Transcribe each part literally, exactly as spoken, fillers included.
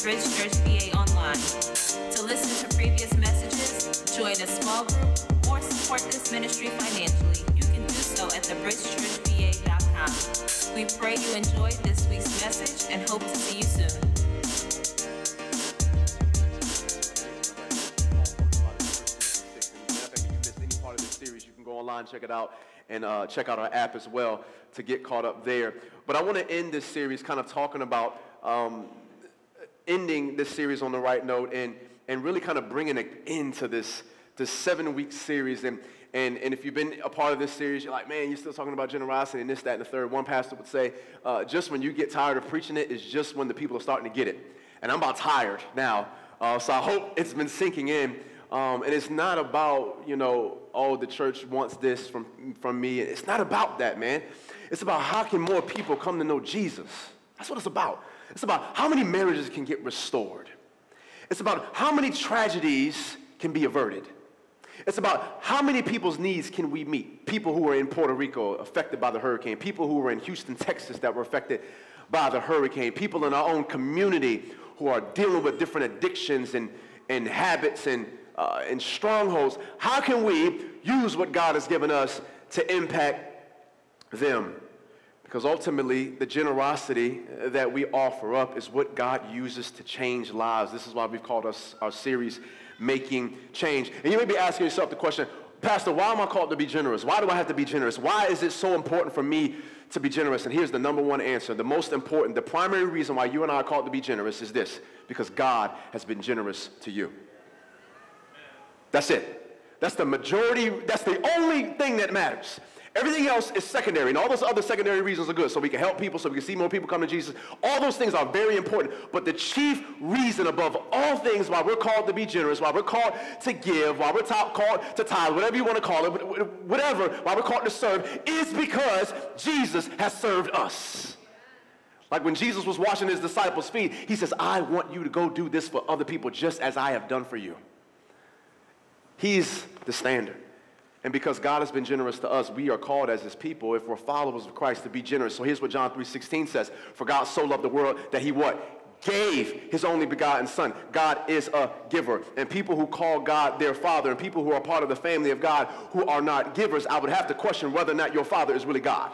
Bridge Church V A online. To listen to previous messages, join a small group, or support this ministry financially, you can do so at the bridge church v a dot com. We pray you enjoyed this week's message and hope to see you soon. You can go online, check it out, and uh, check out our app as well to get caught up there. But I want to end this series kind of talking about um, ending this series on the right note and, and really kind of bringing an end to this, this seven-week series. And, and, and if you've been a part of this series, you're like, man, you're still talking about generosity and this, that, and the third. One pastor would say, uh, just when you get tired of preaching it is just when the people are starting to get it. And I'm about tired now, uh, so I hope it's been sinking in. Um, and it's not about, you know, oh, the church wants this from, from me. It's not about that, man. It's about how can more people come to know Jesus. That's what it's about. It's about how many marriages can get restored. It's about how many tragedies can be averted. It's about how many people's needs can we meet. People who are in Puerto Rico affected by the hurricane. People who are in Houston, Texas that were affected by the hurricane. People in our own community who are dealing with different addictions and, and habits and Uh, and strongholds. How can we use what God has given us to impact them? Because ultimately, the generosity that we offer up is what God uses to change lives. This is why we've called us our series, Making Change. And you may be asking yourself the question, Pastor, why am I called to be generous? Why do I have to be generous? Why is it so important for me to be generous? And here's the number one answer. The most important, the primary reason why you and I are called to be generous is this: because God has been generous to you. That's it. That's the majority, that's the only thing that matters. Everything else is secondary, and all those other secondary reasons are good, so we can help people, so we can see more people come to Jesus. All those things are very important, but the chief reason above all things why we're called to be generous, why we're called to give, why we're called to tithe, whatever you want to call it, whatever, why we're called to serve, is because Jesus has served us. Like when Jesus was washing his disciples' feet, he says, I want you to go do this for other people just as I have done for you. He's the standard. And because God has been generous to us, we are called as his people, if we're followers of Christ, to be generous. So here's what John three sixteen says. For God so loved the world that he what? Gave his only begotten son. God is a giver. And people who call God their father and people who are part of the family of God who are not givers, I would have to question whether or not your father is really God.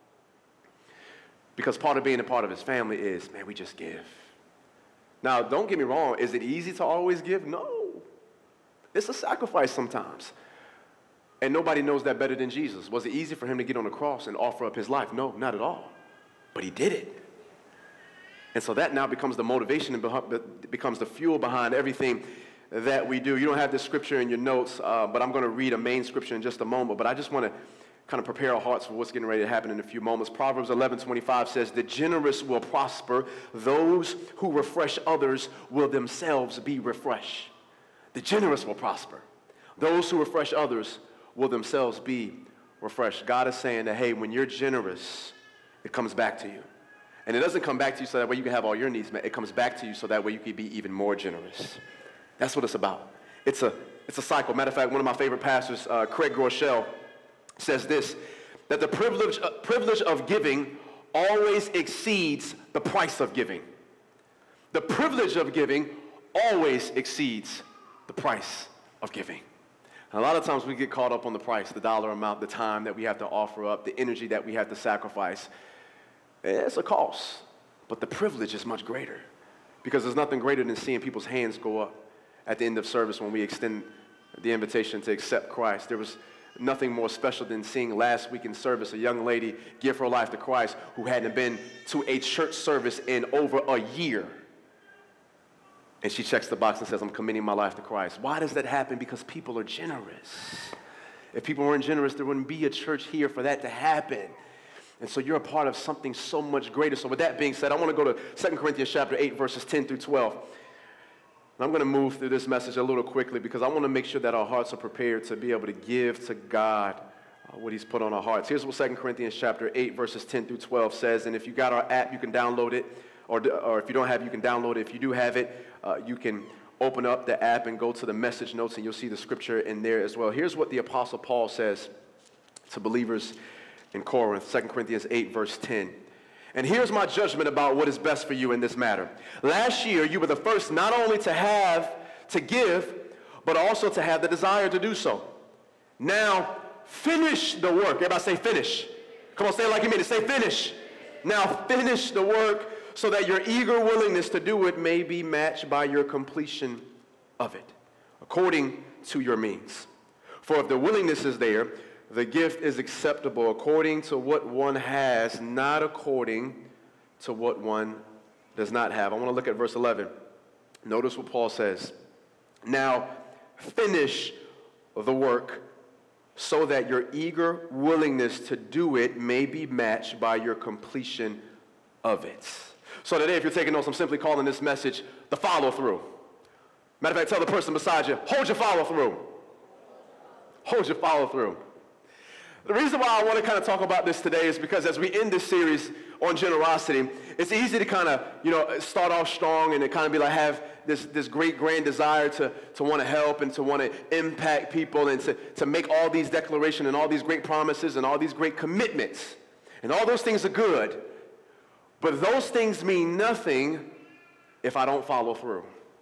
Because part of being a part of his family is, man, we just give. Now, don't get me wrong. Is it easy to always give? No. It's a sacrifice sometimes. And nobody knows that better than Jesus. Was it easy for him to get on the cross and offer up his life? No, not at all. But he did it. And so that now becomes the motivation and becomes the fuel behind everything that we do. You don't have this scripture in your notes, uh, but I'm going to read a main scripture in just a moment. But I just want to kind of prepare our hearts for what's getting ready to happen in a few moments. Proverbs eleven twenty-five says, the generous will prosper. Those who refresh others will themselves be refreshed. The generous will prosper. Those who refresh others will themselves be refreshed. God is saying that, hey, when you're generous, it comes back to you. And it doesn't come back to you so that way you can have all your needs met. It comes back to you so that way you can be even more generous. That's what it's about. It's a, it's a cycle. Matter of fact, one of my favorite pastors, uh, Craig Groeschel, says this, that the privilege, uh, privilege of giving always exceeds the price of giving. The privilege of giving always exceeds the price of giving. And a lot of times we get caught up on the price, the dollar amount, the time that we have to offer up, the energy that we have to sacrifice. It's a cost, but the privilege is much greater because there's nothing greater than seeing people's hands go up at the end of service when we extend the invitation to accept Christ. There was nothing more special than seeing last week in service a young lady give her life to Christ who hadn't been to a church service in over a year. And she checks the box and says, I'm committing my life to Christ. Why does that happen? Because people are generous. If people weren't generous, there wouldn't be a church here for that to happen. And so you're a part of something so much greater. So with that being said, I want to go to Second Corinthians chapter eight, verses ten through twelve. And I'm going to move through this message a little quickly because I want to make sure that our hearts are prepared to be able to give to God uh, what he's put on our hearts. Here's what Second Corinthians chapter eight, verses ten through twelve says. And if you got our app, you can download it. Or, or if you don't have it, you can download it. If you do have it, uh, you can open up the app and go to the message notes, and you'll see the scripture in there as well. Here's what the Apostle Paul says to believers in Corinth, Second Corinthians eight, verse ten. And here's my judgment about what is best for you in this matter. Last year, you were the first not only to have, to give, but also to have the desire to do so. Now, finish the work. Everybody say finish. Come on, say it like you mean it. Say finish. Now, finish the work so that your eager willingness to do it may be matched by your completion of it, according to your means. For if the willingness is there, the gift is acceptable according to what one has, not according to what one does not have. I want to look at verse eleven. Notice what Paul says. Now, finish the work so that your eager willingness to do it may be matched by your completion of it. So today, if you're taking notes, I'm simply calling this message the follow-through. Matter of fact, tell the person beside you, hold your follow-through. Hold your follow-through. The reason why I want to kind of talk about this today is because as we end this series on generosity, it's easy to kind of, you know, start off strong and to kind of be like, have this, this great grand desire to, to want to help and to want to impact people and to, to make all these declarations and all these great promises and all these great commitments. And all those things are good, but those things mean nothing if I don't follow through.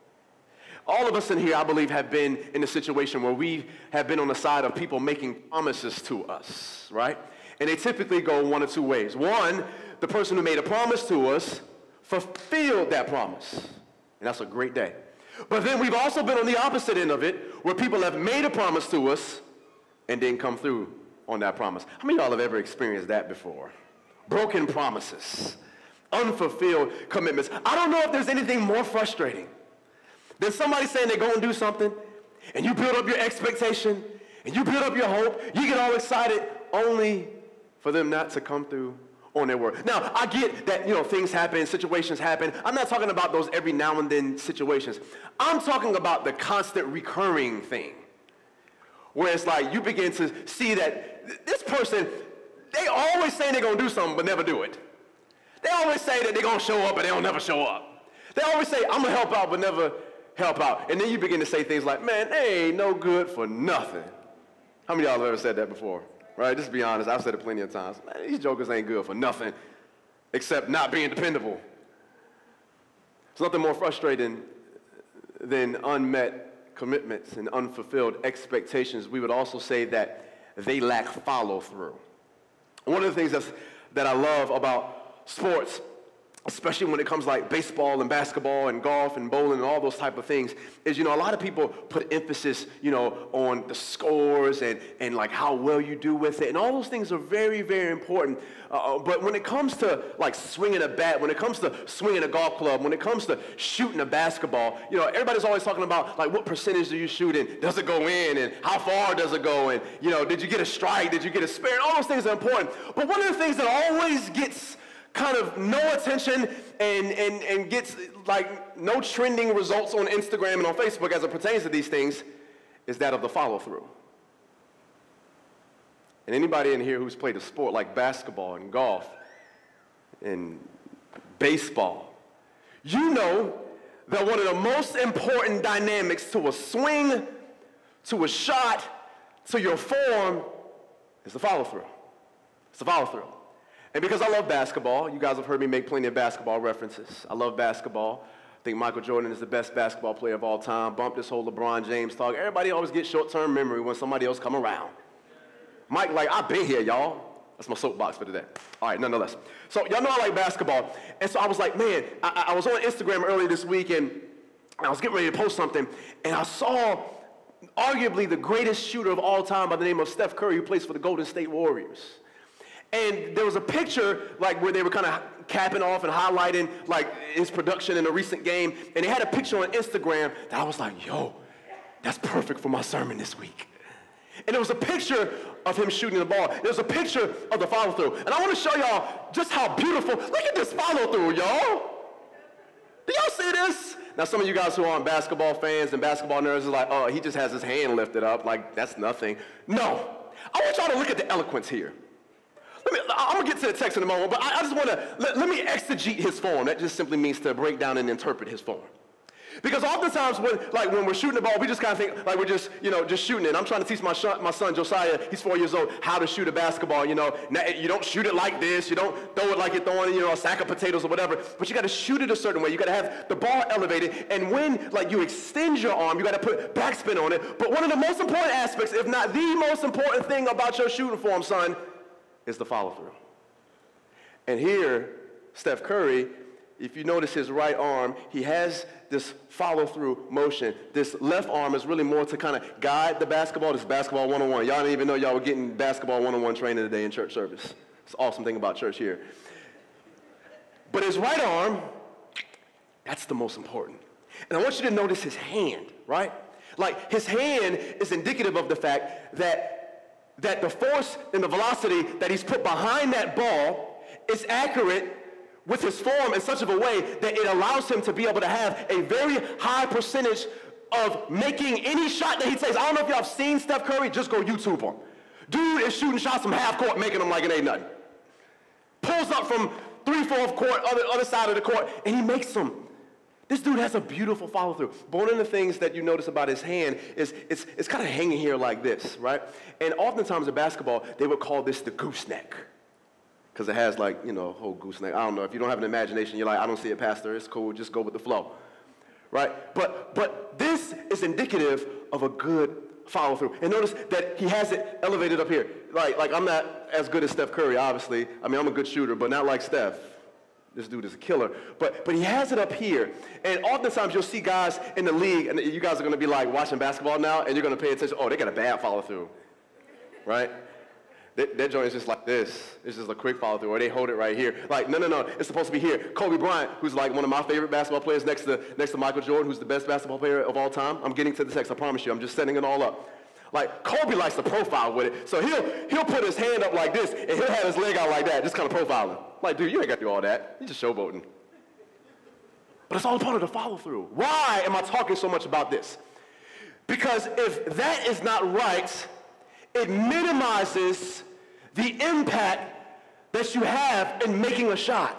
All of us in here, I believe, have been in a situation where we have been on the side of people making promises to us, right? And they typically go one of two ways. One, the person who made a promise to us fulfilled that promise. And that's a great day. But then we've also been on the opposite end of it, where people have made a promise to us and didn't come through on that promise. How many of y'all have ever experienced that before? Broken promises, unfulfilled commitments. I don't know if there's anything more frustrating than somebody saying they're going to do something, and you build up your expectation, and you build up your hope, you get all excited, only for them not to come through on their word. Now, I get that, you know, things happen, situations happen. I'm not talking about those every now and then situations. I'm talking about the constant recurring thing, where it's like you begin to see that this person, they always say they're going to do something, but never do it. They always say that they're going to show up, but they don't never show up. They always say, I'm going to help out, but never help out. And then you begin to say things like, man, they ain't no good for nothing. How many of y'all have ever said that before? Right? Just be honest. I've said it plenty of times. Man, these jokers ain't good for nothing except not being dependable. There's nothing more frustrating than unmet commitments and unfulfilled expectations. We would also say that they lack follow-through. One of the things that's, that I love about sports, especially when it comes like baseball and basketball and golf and bowling and all those type of things, is, you know, a lot of people put emphasis, you know, on the scores and, and like how well you do with it. And all those things are very, very important. Uh, but when it comes to like swinging a bat, when it comes to swinging a golf club, when it comes to shooting a basketball, you know, everybody's always talking about like what percentage do you shoot and does it go in and how far does it go and, you know, did you get a strike, did you get a spare? And all those things are important. But one of the things that always gets kind of no attention and, and, and gets like no trending results on Instagram and on Facebook as it pertains to these things is that of the follow-through. And anybody in here who's played a sport like basketball and golf and baseball, you know that one of the most important dynamics to a swing, to a shot, to your form is the follow-through. It's the follow-through. And because I love basketball, you guys have heard me make plenty of basketball references. I love basketball. I think Michael Jordan is the best basketball player of all time. Bump this whole LeBron James talk. Everybody always gets short-term memory when somebody else come around. Mike, like, I've been here, y'all. That's my soapbox for today. All right, nonetheless. So y'all know I like basketball. And so I was like, man, I, I was on Instagram earlier this week, and I was getting ready to post something, and I saw arguably the greatest shooter of all time by the name of Steph Curry, who plays for the Golden State Warriors. And there was a picture like where they were kind of capping off and highlighting like his production in a recent game. And they had a picture on Instagram that I was like, yo, that's perfect for my sermon this week. And there was a picture of him shooting the ball. There was a picture of the follow-through. And I want to show y'all just how beautiful. Look at this follow-through, y'all. Do y'all see this? Now, some of you guys who aren't basketball fans and basketball nerds is like, oh, he just has his hand lifted up. Like, that's nothing. No. I want y'all to look at the eloquence here. Let me, I'm going to get to the text in a moment, but I, I just want to, let, let me exegete his form. That just simply means to break down and interpret his form. Because oftentimes when, like, when we're shooting the ball, we just kind of think, like, we're just, you know, just shooting it. I'm trying to teach my, son, my son, Josiah, he's four years old, how to shoot a basketball, you know. Now, you don't shoot it like this. You don't throw it like you're throwing, you know, a sack of potatoes or whatever. But you got to shoot it a certain way. You got to have the ball elevated. And when, like, you extend your arm, you got to put backspin on it. But one of the most important aspects, if not the most important thing about your shooting form, son, is the follow-through. And here, Steph Curry, if you notice his right arm, he has this follow-through motion. This left arm is really more to kind of guide the basketball. This basketball one oh one. Y'all didn't even know y'all were getting basketball one oh one training today in church service. It's an awesome thing about church here. But his right arm, that's the most important. And I want you to notice his hand, right? Like, his hand is indicative of the fact that, that the force and the velocity that he's put behind that ball is accurate with his form in such of a way that it allows him to be able to have a very high percentage of making any shot that he takes. I don't know if y'all have seen Steph Curry, just go YouTube him. Dude is shooting shots from half court, making them like it ain't nothing. Pulls up from three-fourth court, other, other side of the court, and he makes them. This dude has a beautiful follow-through. But one of the things that you notice about his hand is it's, it's kind of hanging here like this, right? And oftentimes in basketball, they would call this the gooseneck. Because it has, like, you know, a whole gooseneck. I don't know. If you don't have an imagination, you're like, I don't see it, Pastor. It's cool. Just go with the flow. Right? But, but this is indicative of a good follow-through. And notice that he has it elevated up here. Like, like, I'm not as good as Steph Curry, obviously. I mean, I'm a good shooter, but not like Steph. This dude is a killer. But, but he has it up here. And oftentimes you'll see guys in the league, and you guys are going to be, like, watching basketball now, and you're going to pay attention. Oh, they got a bad follow-through. Right? That, that joint is just like this. It's just a quick follow through, or they hold it right here. Like, no, no, no, it's supposed to be here. Kobe Bryant, who's like one of my favorite basketball players next to, next to Michael Jordan, who's the best basketball player of all time. I'm getting to the text, I promise you. I'm just setting it all up. Like, Kobe likes to profile with it. So he'll, he'll put his hand up like this, and he'll have his leg out like that, just kind of profiling. Like, dude, you ain't got to do all that. You're just showboating. But it's all a part of the follow through. Why am I talking so much about this? Because if that is not right, it minimizes the impact that you have in making a shot.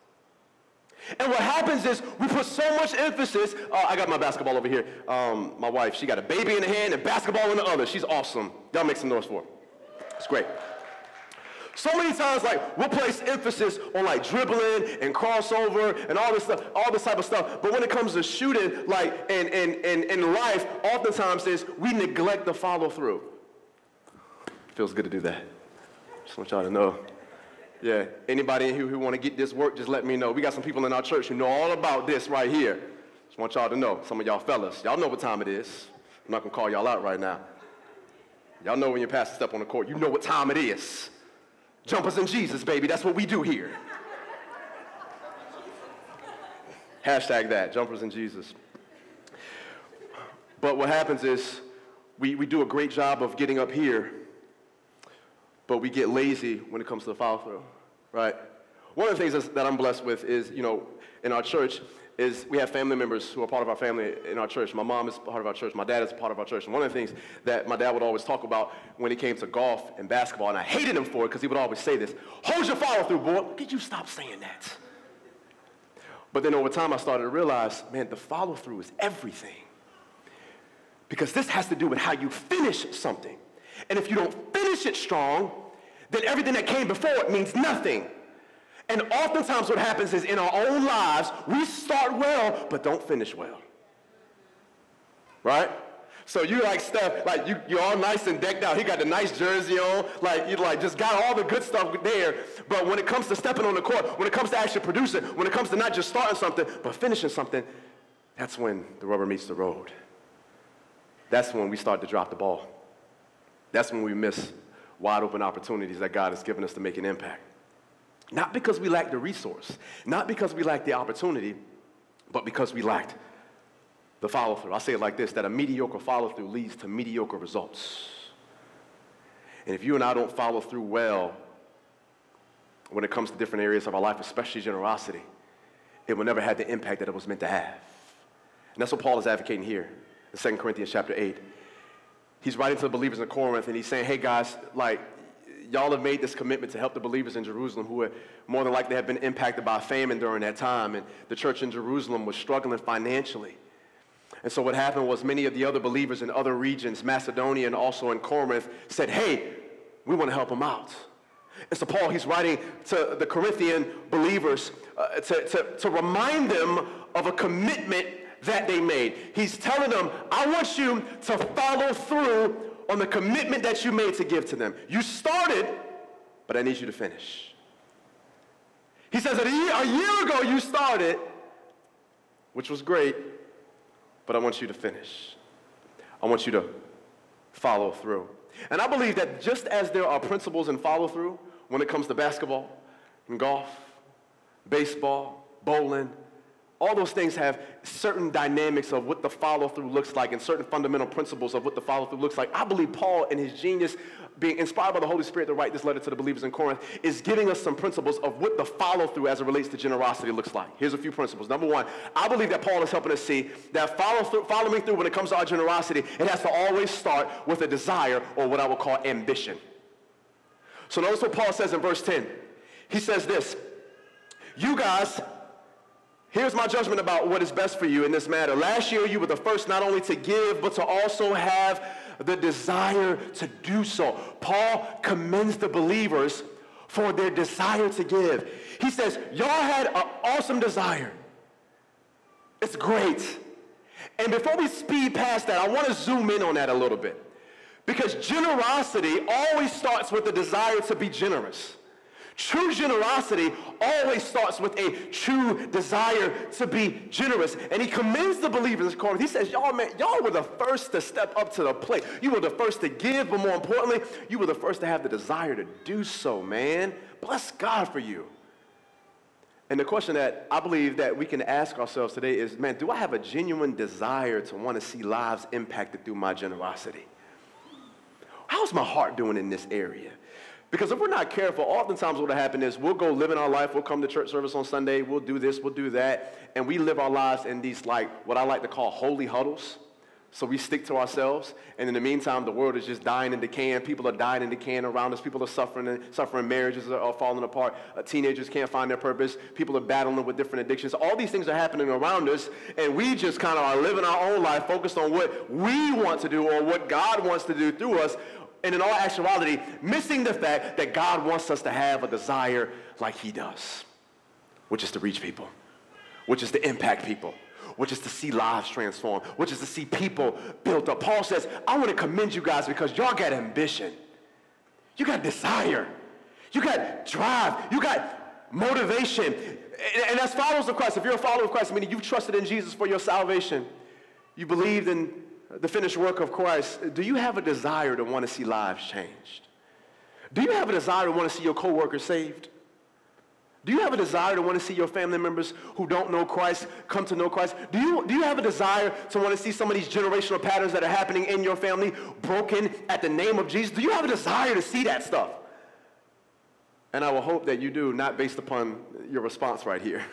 And what happens is we put so much emphasis. Uh, I got my basketball over here. Um, my wife, she got a baby in the hand and basketball in the other. She's awesome. Y'all make some noise for her. It's great. So many times, like, we'll place emphasis on, like, dribbling and crossover and all this stuff, all this type of stuff. But when it comes to shooting, like, in, in, in, in life, oftentimes is we neglect the follow through. Feels good to do that. Just want y'all to know. Yeah, anybody in here who want to get this work, just let me know. We got some people in our church who know all about this right here. Just want y'all to know. Some of y'all fellas, y'all know what time it is. I'm not going to call y'all out right now. Y'all know when your pastor step on the court, you know what time it is. Jumpers in Jesus, baby. That's what we do here. Hashtag that, jumpers in Jesus. But what happens is we, we do a great job of getting up here, but we get lazy when it comes to the follow through, right? One of the things that I'm blessed with is, you know, in our church, is we have family members who are part of our family in our church. My mom is part of our church. My dad is part of our church. And one of the things that my dad would always talk about when it came to golf and basketball, and I hated him for it because he would always say this, hold your follow through, boy. Could you stop saying that? But then over time, I started to realize, man, the follow through is everything. Because this has to do with how you finish something. And if you don't finish it strong, then everything that came before it means nothing. And oftentimes what happens is in our own lives, we start well, but don't finish well. Right? So you like Steph, like you, you're all nice and decked out. He got the nice jersey on, like you like just got all the good stuff there. But when it comes to stepping on the court, when it comes to actually producing, when it comes to not just starting something, but finishing something, that's when the rubber meets the road. That's when we start to drop the ball. That's when we miss wide open opportunities that God has given us to make an impact. Not because we lack the resource, not because we lack the opportunity, but because we lacked the follow-through. I'll say it like this, that a mediocre follow-through leads to mediocre results. And if you and I don't follow through well when it comes to different areas of our life, especially generosity, it will never have the impact that it was meant to have. And that's what Paul is advocating here in Second Corinthians chapter eight. He's writing to the believers in Corinth, and he's saying, hey guys, like, y'all have made this commitment to help the believers in Jerusalem who are more than likely have been impacted by famine during that time. And the church in Jerusalem was struggling financially. And so what happened was many of the other believers in other regions, Macedonia and also in Corinth, said, hey, we want to help them out. And so Paul, he's writing to the Corinthian believers uh, to, to, to remind them of a commitment that they made. He's telling them, I want you to follow through on the commitment that you made to give to them. You started, but I need you to finish. He says that a year, a year ago you started, which was great, but I want you to finish. I want you to follow through. And I believe that just as there are principles in follow through when it comes to basketball and golf, baseball, bowling, all those things have certain dynamics of what the follow-through looks like and certain fundamental principles of what the follow-through looks like. I believe Paul, in his genius, being inspired by the Holy Spirit to write this letter to the believers in Corinth, is giving us some principles of what the follow-through as it relates to generosity looks like. Here's a few principles. Number one, I believe that Paul is helping us see that follow through, following through when it comes to our generosity, it has to always start with a desire or what I would call ambition. So notice what Paul says in verse ten. He says this, you guys, here's my judgment about what is best for you in this matter. Last year, you were the first not only to give, but to also have the desire to do so. Paul commends the believers for their desire to give. He says, y'all had an awesome desire. It's great. And before we speed past that, I want to zoom in on that a little bit. Because generosity always starts with the desire to be generous. True generosity always starts with a true desire to be generous. And he commends the believers in Corinth. He says, y'all, man, y'all were the first to step up to the plate. You were the first to give, but more importantly, you were the first to have the desire to do so, man. Bless God for you. And the question that I believe that we can ask ourselves today is, man, do I have a genuine desire to want to see lives impacted through my generosity? How's my heart doing in this area? Because if we're not careful, oftentimes what will happen is we'll go live in our life, we'll come to church service on Sunday, we'll do this, we'll do that, and we live our lives in these, like, what I like to call holy huddles. So we stick to ourselves, and in the meantime, the world is just dying and decaying. People are dying and decaying around us. People are suffering, and suffering. Marriages are, are falling apart. Uh, teenagers can't find their purpose. People are battling with different addictions. All these things are happening around us, and we just kind of are living our own life focused on what we want to do or what God wants to do through us, and in all actuality, missing the fact that God wants us to have a desire like he does, which is to reach people, which is to impact people, which is to see lives transform, which is to see people built up. Paul says, I want to commend you guys because y'all got ambition. You got desire. You got drive. You got motivation. And, and as followers of Christ, if you're a follower of Christ, meaning you've trusted in Jesus for your salvation, you believed in the finished work of Christ, do you have a desire to want to see lives changed? Do you have a desire to want to see your coworkers saved? Do you have a desire to want to see your family members who don't know Christ come to know Christ? Do you, do you have a desire to want to see some of these generational patterns that are happening in your family broken at the name of Jesus? Do you have a desire to see that stuff? And I will hope that you do, not based upon your response right here.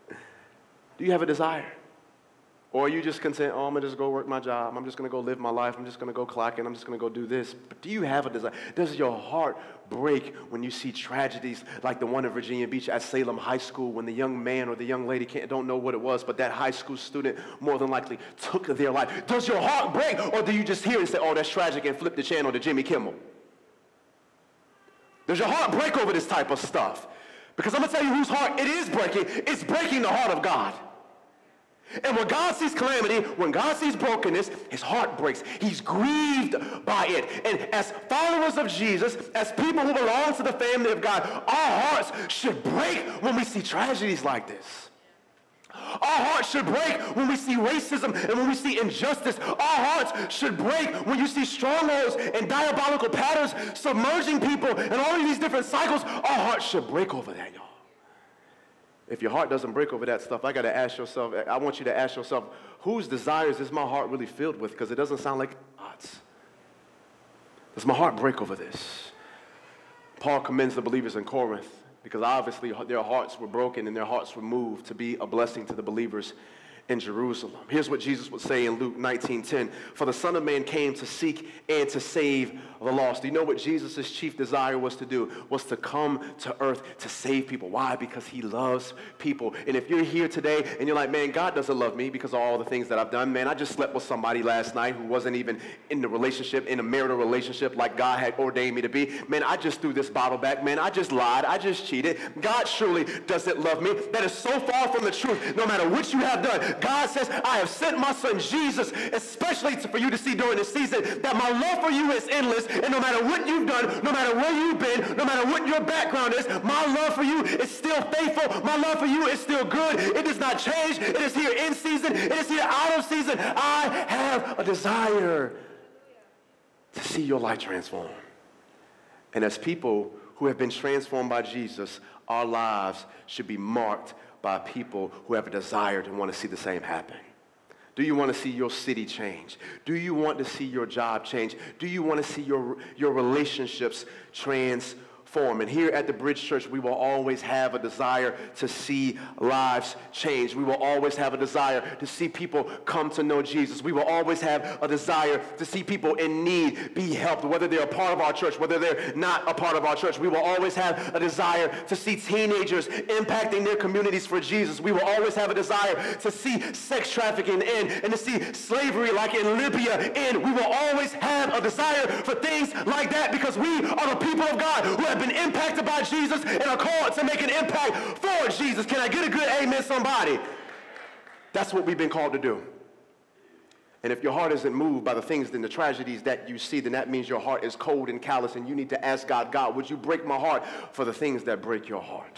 Do you have a desire? Or are you just content, oh, I'm going to just go work my job. I'm just going to go live my life. I'm just going to go clock in. I'm just going to go do this. But do you have a desire? Does your heart break when you see tragedies like the one in Virginia Beach at Salem High School when the young man or the young lady can't, don't know what it was, but that high school student more than likely took their life? Does your heart break, or do you just hear and say, oh, that's tragic, and flip the channel to Jimmy Kimmel? Does your heart break over this type of stuff? Because I'm going to tell you whose heart it is breaking. It's breaking the heart of God. And when God sees calamity, when God sees brokenness, his heart breaks. He's grieved by it. And as followers of Jesus, as people who belong to the family of God, our hearts should break when we see tragedies like this. Our hearts should break when we see racism and when we see injustice. Our hearts should break when you see strongholds and diabolical patterns submerging people and all of these different cycles. Our hearts should break over that, y'all. If your heart doesn't break over that stuff, I got to ask yourself, I want you to ask yourself, whose desires is my heart really filled with? Because it doesn't sound like God's. Does my heart break over this? Paul commends the believers in Corinth because obviously their hearts were broken and their hearts were moved to be a blessing to the believers in Jerusalem. Here's what Jesus would say in Luke nineteen ten. For the Son of Man came to seek and to save the lost. Do you know what Jesus' chief desire was to do? Was to come to earth to save people. Why? Because he loves people. And if you're here today and you're like, man, God doesn't love me because of all the things that I've done. Man, I just slept with somebody last night who wasn't even in the relationship, in a marital relationship like God had ordained me to be. Man, I just threw this bottle back. Man, I just lied. I just cheated. God surely doesn't love me. That is so far from the truth. No matter what you have done, God says, I have sent my son Jesus, especially for you to see during this season, that my love for you is endless. And no matter what you've done, no matter where you've been, no matter what your background is, my love for you is still faithful. My love for you is still good. It does not change. It is here in season. It is here out of season. I have a desire to see your life transform. And as people who have been transformed by Jesus, our lives should be marked by people who have a desire to want to see the same happen. Do you want to see your city change? Do you want to see your job change? Do you want to see your, your relationships transform? And here at the Bridge Church, we will always have a desire to see lives change. We will always have a desire to see people come to know Jesus. We will always have a desire to see people in need be helped, whether they're a part of our church, whether they're not a part of our church. We will always have a desire to see teenagers impacting their communities for Jesus. We will always have a desire to see sex trafficking end and to see slavery like in Libya end. We will always have a desire for things like that because we are the people of God who have been impacted by Jesus and are called to make an impact for Jesus. Can I get a good amen, somebody? That's what we've been called to do. And if your heart isn't moved by the things and the tragedies that you see, then that means your heart is cold and callous, and you need to ask God, God, would you break my heart for the things that break your heart?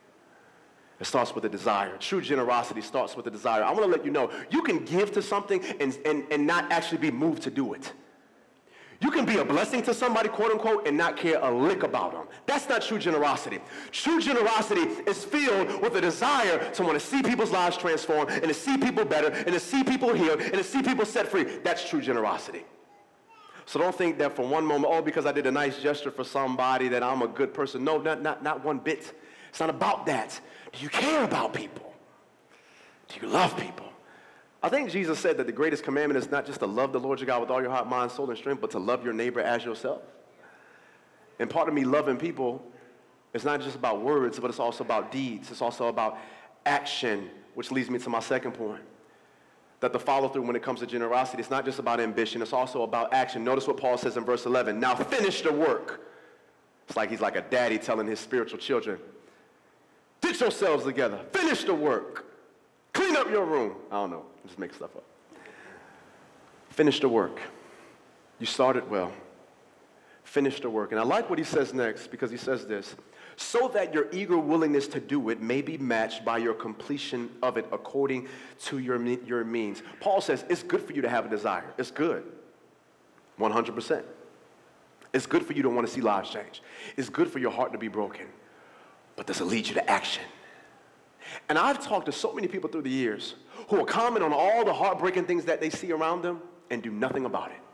It starts with a desire. True generosity starts with a desire. I want to let you know, you can give to something and, and, and not actually be moved to do it. You can be a blessing to somebody, quote unquote, and not care a lick about them. That's not true generosity. True generosity is filled with a desire to want to see people's lives transform and to see people better and to see people healed and to see people set free. That's true generosity. So don't think that for one moment, oh, because I did a nice gesture for somebody that I'm a good person. No, not, not, not one bit. It's not about that. Do you care about people? Do you love people? I think Jesus said that the greatest commandment is not just to love the Lord your God with all your heart, mind, soul, and strength, but to love your neighbor as yourself. And part of me loving people is not just about words, but it's also about deeds. It's also about action, which leads me to my second point. That the follow-through when it comes to generosity, it's not just about ambition, it's also about action. Notice what Paul says in verse eleven. Now finish the work. It's like he's like a daddy telling his spiritual children, get yourselves together, finish the work. Clean up your room. I don't know. Just make stuff up. Finish the work. You started well. Finish the work. And I like what he says next because he says this. So that your eager willingness to do it may be matched by your completion of it according to your, your means. Paul says it's good for you to have a desire. It's good. one hundred percent. It's good for you to want to see lives change. It's good for your heart to be broken. But does it lead you to action? And I've talked to so many people through the years who will comment on all the heartbreaking things that they see around them and do nothing about it.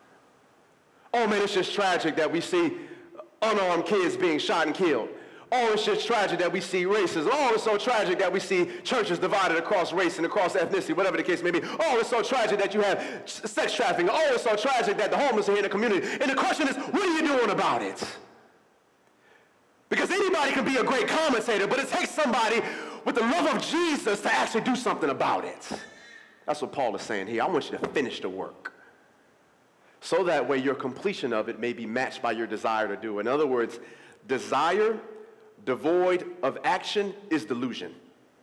Oh man, it's just tragic that we see unarmed kids being shot and killed. Oh, it's just tragic that we see racism. Oh, it's so tragic that we see churches divided across race and across ethnicity, whatever the case may be. Oh, it's so tragic that you have sex trafficking. Oh, it's so tragic that the homeless are here in the community. And the question is, what are you doing about it? Because anybody can be a great commentator, but it takes somebody with the love of Jesus to actually do something about it. That's what Paul is saying here. I want you to finish the work. So that way your completion of it may be matched by your desire to do it. In other words, desire devoid of action is delusion.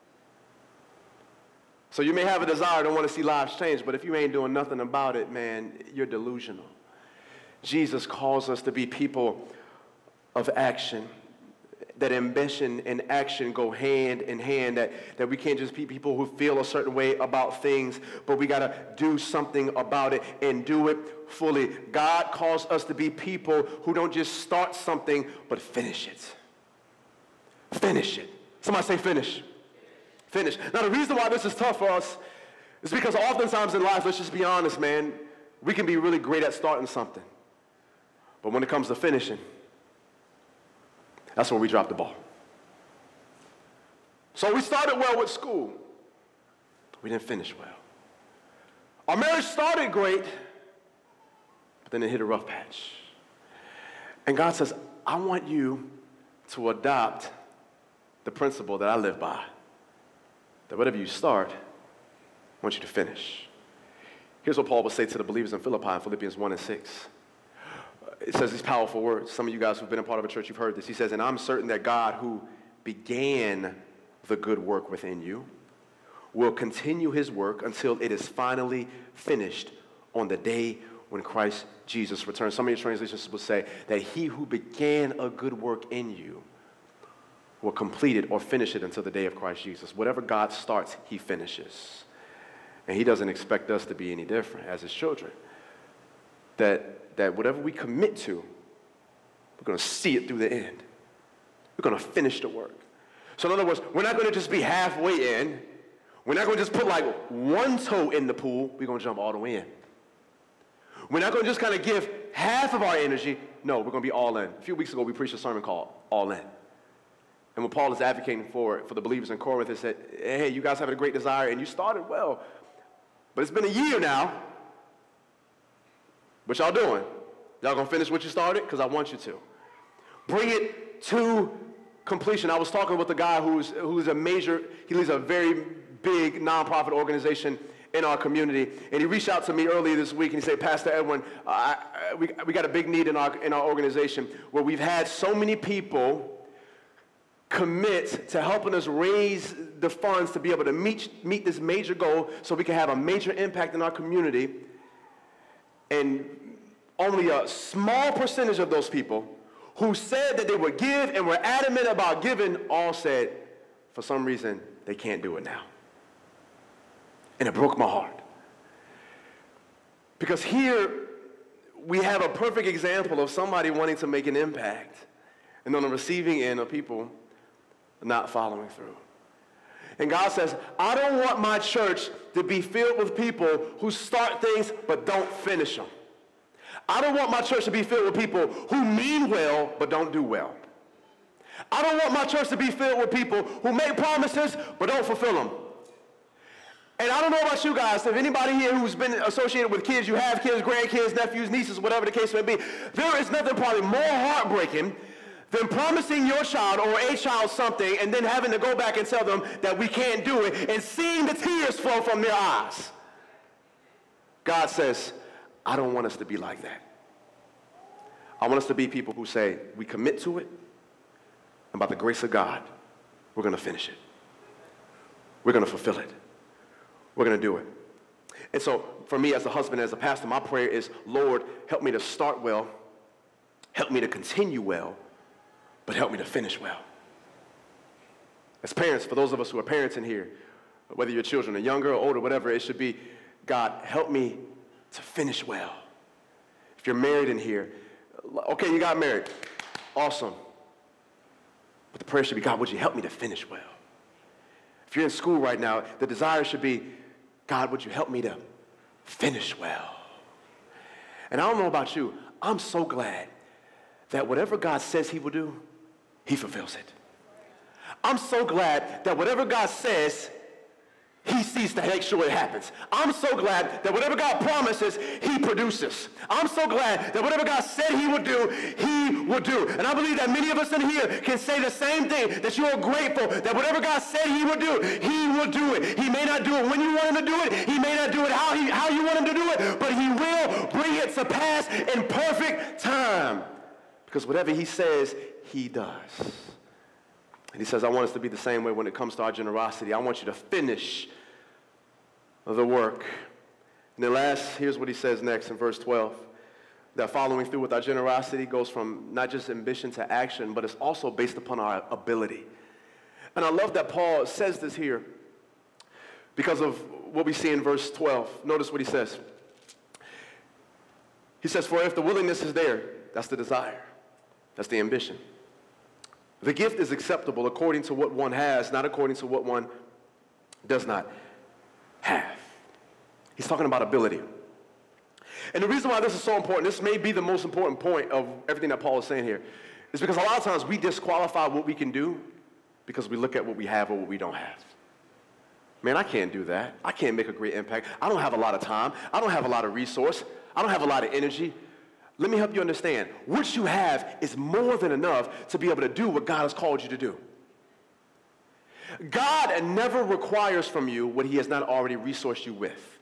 So you may have a desire to want to see lives change, but if you ain't doing nothing about it, man, you're delusional. Jesus calls us to be people of action. That ambition and action go hand in hand, that, that we can't just be people who feel a certain way about things, but we got to do something about it and do it fully. God calls us to be people who don't just start something, but finish it. Finish it. Somebody say finish. Finish. Now the reason why this is tough for us is because oftentimes in life, let's just be honest, man, we can be really great at starting something. But when it comes to finishing, that's where we drop the ball. So we started well with school. we didn't finish well. Our marriage started great, but then it hit a rough patch. And God says, I want you to adopt the principle that I live by, that whatever you start, I want you to finish. Here's what Paul would say to the believers in Philippi in Philippians one and six. It says these powerful words. Some of you guys who've been a part of a church, you've heard this. He says, and I'm certain that God who began the good work within you will continue his work until it is finally finished on the day when Christ Jesus returns. Some of your translations will say that he who began a good work in you will complete it or finish it until the day of Christ Jesus. Whatever God starts, he finishes. And he doesn't expect us to be any different as his children. That, that whatever we commit to, we're going to see it through the end. We're going to finish the work. So in other words, we're not going to just be halfway in. We're not going to just put like one toe in the pool. We're going to jump all the way in. We're not going to just kind of give half of our energy. No, we're going to be all in. A few weeks ago, we preached a sermon called All In. And what Paul is advocating for, for the believers in Corinth is that, hey, you guys have a great desire, and you started well. But it's been a year now. What y'all doing? Y'all going to finish what you started? Because I want you to. Bring it to completion. I was talking with a guy who's, who's a major, he leads a very big nonprofit organization in our community, and he reached out to me earlier this week, and he said, Pastor Edwin, uh, I, we, we got a big need in our, in our organization where we've had so many people commit to helping us raise the funds to be able to meet, meet this major goal so we can have a major impact in our community, and only a small percentage of those people who said that they would give and were adamant about giving all said, for some reason, they can't do it now. And it broke my heart. Because here we have a perfect example of somebody wanting to make an impact, and on the receiving end of people not following through. And God says, I don't want my church to be filled with people who start things but don't finish them. I don't want my church to be filled with people who mean well but don't do well. I don't want my church to be filled with people who make promises but don't fulfill them. And I don't know about you guys, if anybody here who's been associated with kids, you have kids, grandkids, nephews, nieces, whatever the case may be, there is nothing probably more heartbreaking than promising your child or a child something and then having to go back and tell them that we can't do it and seeing the tears flow from their eyes. God says, I don't want us to be like that. I want us to be people who say, we commit to it, and by the grace of God, we're going to finish it. We're going to fulfill it. We're going to do it. And so for me as a husband, as a pastor, my prayer is, Lord, help me to start well, help me to continue well, but help me to finish well. As parents, for those of us who are parents in here, whether your children are younger or older, whatever, it should be, God, help me to finish well. If you're married in here, okay, you got married. Awesome. But the prayer should be, God, would you help me to finish well? If you're in school right now, the desire should be, God, would you help me to finish well? And I don't know about you, I'm so glad that whatever God says he will do, he fulfills it. I'm so glad that whatever God says, he sees to make sure it happens. I'm so glad that whatever God promises, he produces. I'm so glad that whatever God said he would do, he will do. And I believe that many of us in here can say the same thing, that you are grateful that whatever God said he would do, he will do it. He may not do it when you want him to do it. He may not do it how, he, how you want him to do it, but he will bring it to pass in perfect time. Because whatever he says, he does. And he says, I want us to be the same way when it comes to our generosity. I want you to finish the work. And then last, here's what he says next in verse twelve. That following through with our generosity goes from not just ambition to action, but it's also based upon our ability. And I love that Paul says this here because of what we see in verse twelve. Notice what he says. He says, for if the willingness is there, that's the desire. That's the ambition. The gift is acceptable according to what one has, not according to what one does not have. He's talking about ability. And the reason why this is so important, this may be the most important point of everything that Paul is saying here, is because a lot of times we disqualify what we can do because we look at what we have or what we don't have. Man, I can't do that. I can't make a great impact. I don't have a lot of time. I don't have a lot of resource. I don't have a lot of energy. Let me help you understand. What you have is more than enough to be able to do what God has called you to do. God never requires from you what he has not already resourced you with.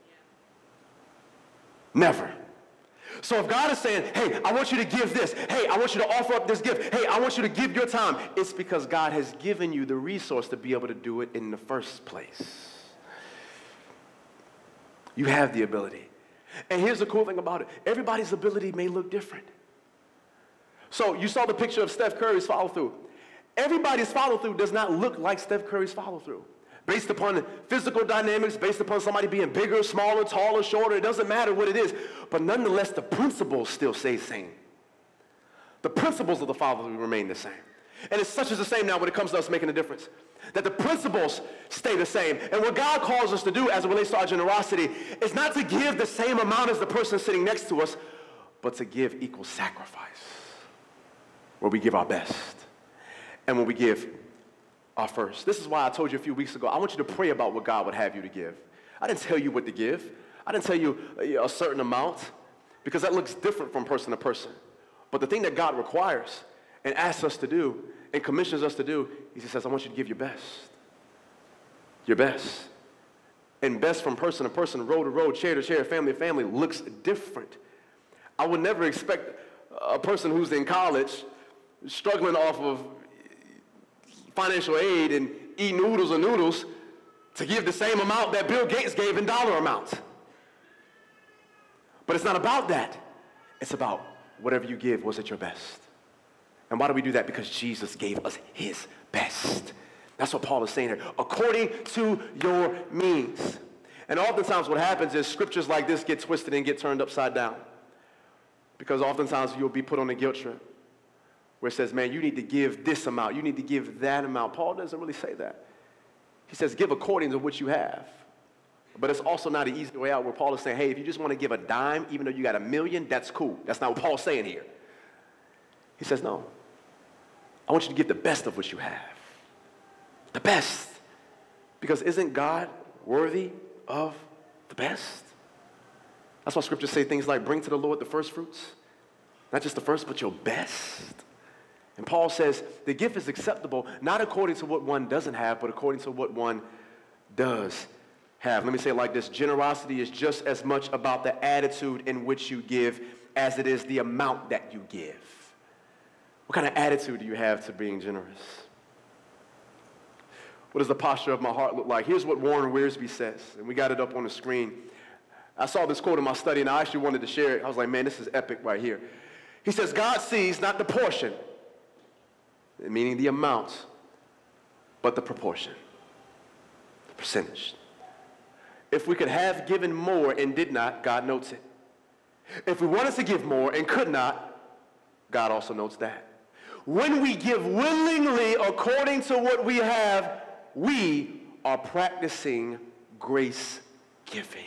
Never. So if God is saying, hey, I want you to give this. Hey, I want you to offer up this gift. Hey, I want you to give your time. It's because God has given you the resource to be able to do it in the first place. You have the ability. And here's the cool thing about it. Everybody's ability may look different. So you saw the picture of Steph Curry's follow-through. Everybody's follow-through does not look like Steph Curry's follow-through. Based upon physical dynamics, based upon somebody being bigger, smaller, taller, shorter, it doesn't matter what it is. But nonetheless, the principles still stay the same. The principles of the follow-through remain the same. And it's such as the same now when it comes to us making a difference. That the principles stay the same. And what God calls us to do as it relates to our generosity is not to give the same amount as the person sitting next to us, but to give equal sacrifice. Where we give our best. And when we give our first. This is why I told you a few weeks ago, I want you to pray about what God would have you to give. I didn't tell you what to give. I didn't tell you a certain amount, because that looks different from person to person. But the thing that God requires and asks us to do and commissions us to do, he says, I want you to give your best. Your best. And best from person to person, road to road, chair to chair, family to family looks different. I would never expect a person who's in college struggling off of financial aid and eat noodles and noodles to give the same amount that Bill Gates gave in dollar amounts. But it's not about that. It's about whatever you give was at your best. And why do we do that? Because Jesus gave us his best. That's what Paul is saying here. According to your means. And oftentimes what happens is scriptures like this get twisted and get turned upside down. Because oftentimes you'll be put on a guilt trip where it says, man, you need to give this amount. You need to give that amount. Paul doesn't really say that. He says, give according to what you have. But it's also not an easy way out where Paul is saying, hey, if you just want to give a dime, even though you got a million, that's cool. That's not what Paul's saying here. He says, no. I want you to give the best of what you have. The best. Because isn't God worthy of the best? That's why scriptures say things like, bring to the Lord the first fruits. Not just the first, but your best. And Paul says the gift is acceptable not according to what one doesn't have, but according to what one does have. Let me say it like this. Generosity is just as much about the attitude in which you give as it is the amount that you give. What kind of attitude do you have to being generous? What does the posture of my heart look like? Here's what Warren Wiersbe says, and we got it up on the screen. I saw this quote in my study, and I actually wanted to share it. I was like, man, this is epic right here. He says, God sees not the portion, meaning the amount, but the proportion, the percentage. If we could have given more and did not, God notes it. If we wanted to give more and could not, God also notes that. When we give willingly according to what we have, we are practicing grace giving.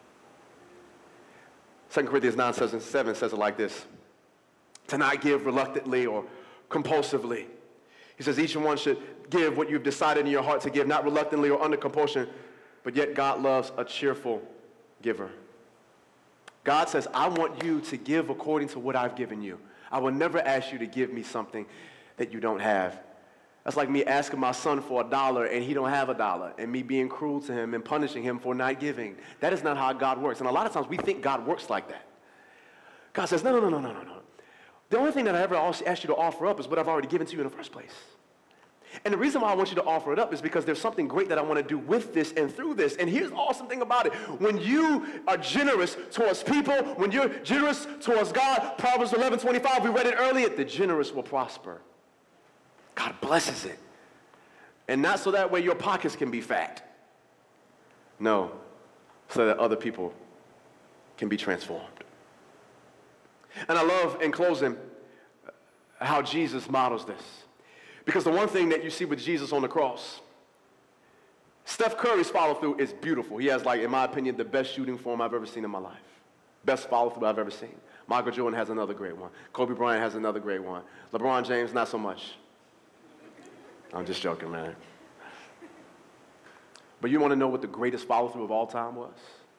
Second Corinthians nine seven says it like this. To not give reluctantly or compulsively. He says each one should give what you've decided in your heart to give, not reluctantly or under compulsion, but yet God loves a cheerful giver. God says, I want you to give according to what I've given you. I will never ask you to give me something that you don't have. That's like me asking my son for a dollar and he don't have a dollar, and me being cruel to him and punishing him for not giving. That is not how God works. And a lot of times we think God works like that. God says, no, no, no, no, no, no. The only thing that I ever asked you to offer up is what I've already given to you in the first place. And the reason why I want you to offer it up is because there's something great that I want to do with this and through this. And here's the awesome thing about it. When you are generous towards people, when you're generous towards God, Proverbs eleven twenty-five, we read it earlier, the generous will prosper. God blesses it. And not so that way your pockets can be fat. No, so that other people can be transformed. And I love, in closing, how Jesus models this. Because the one thing that you see with Jesus on the cross, Steph Curry's follow-through is beautiful. He has, like, in my opinion, the best shooting form I've ever seen in my life. Best follow-through I've ever seen. Michael Jordan has another great one. Kobe Bryant has another great one. LeBron James, not so much. I'm just joking, man. But you want to know what the greatest follow-through of all time was?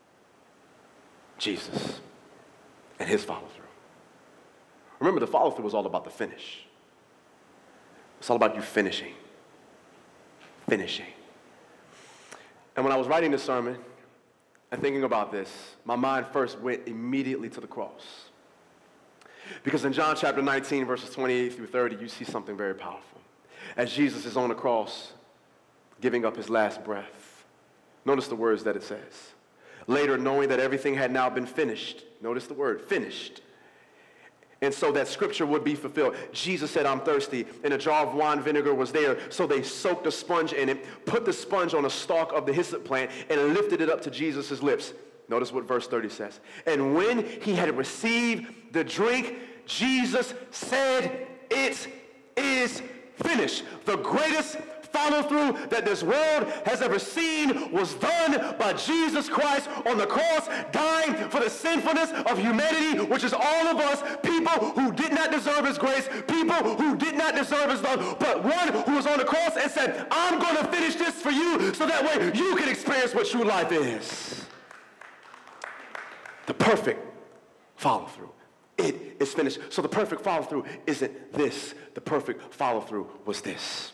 Jesus and his follow-through. Remember, the follow-through was all about the finish. It's all about you finishing. Finishing. And when I was writing this sermon and thinking about this, my mind first went immediately to the cross. Because in John chapter nineteen, verses twenty-eight through thirty, you see something very powerful. As Jesus is on the cross, giving up his last breath. Notice the words that it says. Later, knowing that everything had now been finished. Notice the word, finished. And so that scripture would be fulfilled. Jesus said, I'm thirsty, and a jar of wine vinegar was there. So they soaked a sponge in it, put the sponge on a stalk of the hyssop plant, and lifted it up to Jesus' lips. Notice what verse thirty says. And when he had received the drink, Jesus said, it is finished. The greatest follow-through that this world has ever seen was done by Jesus Christ on the cross, dying for the sinfulness of humanity, which is all of us, people who did not deserve his grace, people who did not deserve his love, but one who was on the cross and said, I'm going to finish this for you so that way you can experience what true life is. The perfect follow-through. It is finished. So the perfect follow-through isn't this. The perfect follow-through was this.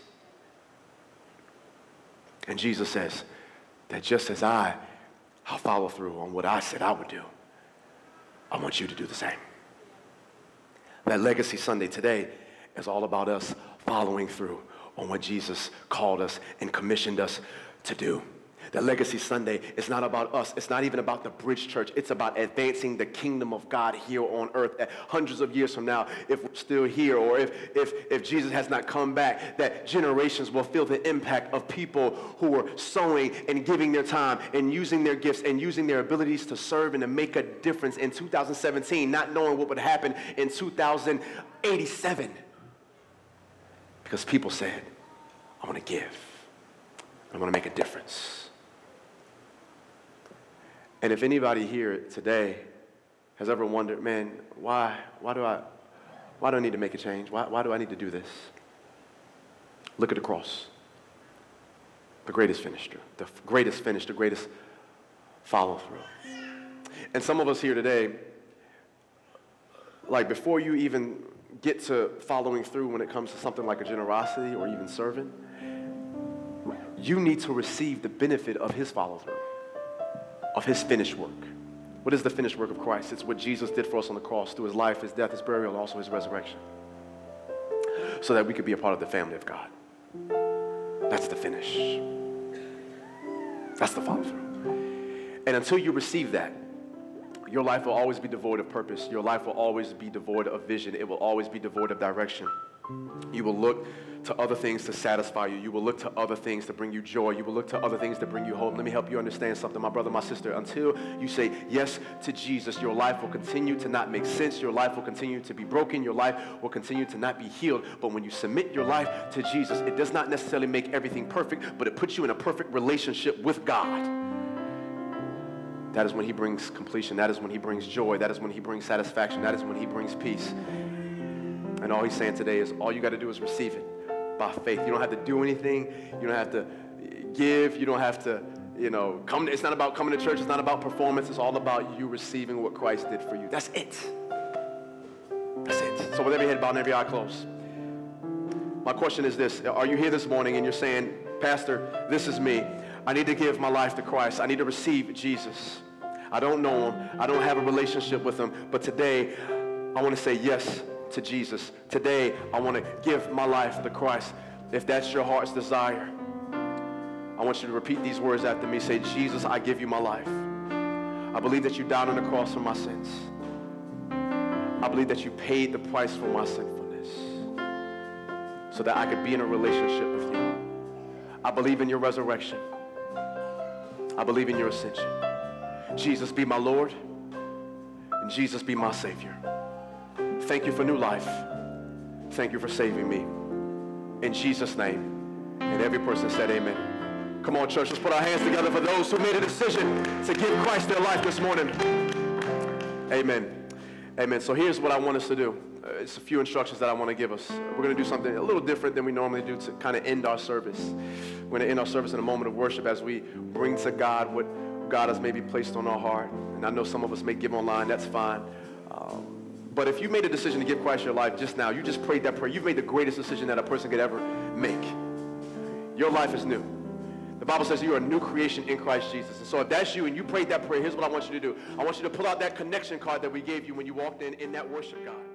And Jesus says that just as I, I'll follow through on what I said I would do, I want you to do the same. That Legacy Sunday today is all about us following through on what Jesus called us and commissioned us to do. That Legacy Sunday is not about us. It's not even about the Bridge Church. It's about advancing the kingdom of God here on earth. At hundreds of years from now, if we're still here, or if, if, if Jesus has not come back, that generations will feel the impact of people who are sowing and giving their time and using their gifts and using their abilities to serve and to make a difference in two thousand seventeen, not knowing what would happen in two thousand eighty-seven. Because people said, I want to give. I want to make a difference. And if anybody here today has ever wondered, man, why, why do I, why do I need to make a change? Why, why do I need to do this? Look at the cross. The greatest finisher, the greatest finish, the greatest follow through. And some of us here today, like before you even get to following through when it comes to something like a generosity or even serving, you need to receive the benefit of his follow through. Of his finished work. What is the finished work of Christ? It's what Jesus did for us on the cross through his life, his death, his burial, and also his resurrection. So that we could be a part of the family of God. That's the finish. That's the follow-through. And until you receive that, your life will always be devoid of purpose. Your life will always be devoid of vision. It will always be devoid of direction. You will look to other things to satisfy you. You will look to other things to bring you joy. You will look to other things to bring you hope. Let me help you understand something, my brother, my sister. Until you say yes to Jesus, your life will continue to not make sense. Your life will continue to be broken. Your life will continue to not be healed. But when you submit your life to Jesus, it does not necessarily make everything perfect, but it puts you in a perfect relationship with God. That is when he brings completion. That is when he brings joy. That is when he brings satisfaction. That is when he brings peace. And all he's saying today is all you got to do is receive it by faith. You don't have to do anything. You don't have to give. You don't have to, you know, come. It's not about coming to church. It's not about performance. It's all about you receiving what Christ did for you. That's it. That's it. So with every head bowed and every eye closed, my question is this. Are you here this morning and you're saying, Pastor, this is me. I need to give my life to Christ. I need to receive Jesus. I don't know him. I don't have a relationship with him. But today, I want to say yes to Jesus. Today, I want to give my life to Christ. If that's your heart's desire, I want you to repeat these words after me. Say, Jesus, I give you my life. I believe that you died on the cross for my sins. I believe that you paid the price for my sinfulness so that I could be in a relationship with you. I believe in your resurrection. I believe in your ascension. Jesus, be my Lord, and Jesus, be my Savior. Thank you for new life. Thank you for saving me. In Jesus' name. And every person said amen. Come on, church, let's put our hands together for those who made a decision to give Christ their life this morning. Amen. Amen. So here's what I want us to do. Uh, it's a few instructions that I want to give us. We're going to do something a little different than we normally do to kind of end our service. We're going to end our service in a moment of worship as we bring to God what God has maybe placed on our heart. And I know some of us may give online. That's fine. Um, but if you made a decision to give Christ your life just now, you just prayed that prayer. You've made the greatest decision that a person could ever make. Your life is new. The Bible says you are a new creation in Christ Jesus. And so if that's you and you prayed that prayer, here's what I want you to do. I want you to pull out that connection card that we gave you when you walked in in that worship guide.